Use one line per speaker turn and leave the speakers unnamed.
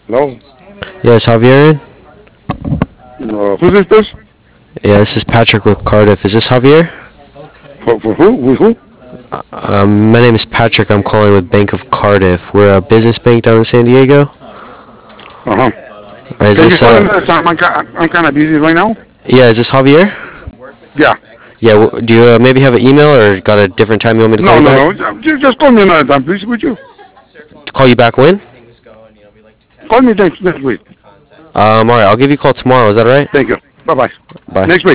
Hello?
Yes, Javier?
Who's this?
Yeah, this is Patrick with Cardiff. Is this Javier?
For who? With who?
My name is Patrick. I'm calling with Bank of Cardiff. We're a business bank down in San Diego.
Uh-huh.
Is
Can you
this,
call another time? I'm kind of busy right now.
yeah, is this Javier?
Yeah.
Yeah, do you maybe have an email or got a different time you want me to call
No,
you
no,
back?
no. Just call me another time, please, would you?
Call you back when?
Call me next week.
Alright, I'll give you a call tomorrow. Is that alright?
Thank you. Bye-bye.
Bye.
Next week.